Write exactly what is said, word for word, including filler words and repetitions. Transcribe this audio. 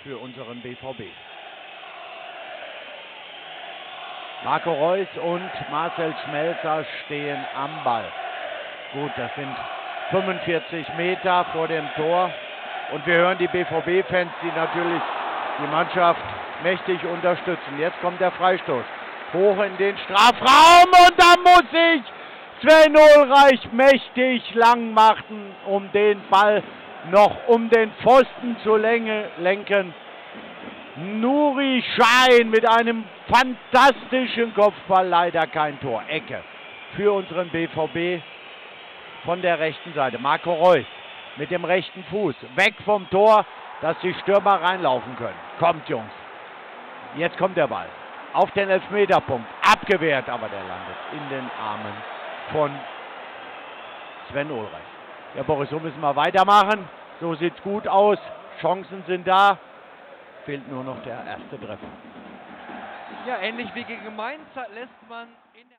für unseren B V B. Marco Reus und Marcel Schmelzer stehen am Ball. Gut, das sind fünfundvierzig Meter vor dem Tor. Und wir hören die B V B-Fans, die natürlich die Mannschaft mächtig unterstützen. Jetzt kommt der Freistoß. Hoch in den Strafraum und da muss sich Sven Ulreich mächtig lang machen, um den Ball noch um den Pfosten zu lenken. Nuri Schein mit einem fantastischen Kopfball, leider kein Tor. Ecke für unseren B V B von der rechten Seite. Marco Reus mit dem rechten Fuß weg vom Tor, dass die Stürmer reinlaufen können. Kommt, Jungs. Jetzt kommt der Ball auf den Elfmeterpunkt. Abgewehrt, aber der landet in den Armen von Sven Ulreich. Ja, Boris, so müssen wir weitermachen. So sieht's gut aus. Chancen sind da. Fehlt nur noch der erste Treffer. Ja, ähnlich wie gegen Mainz lässt man in der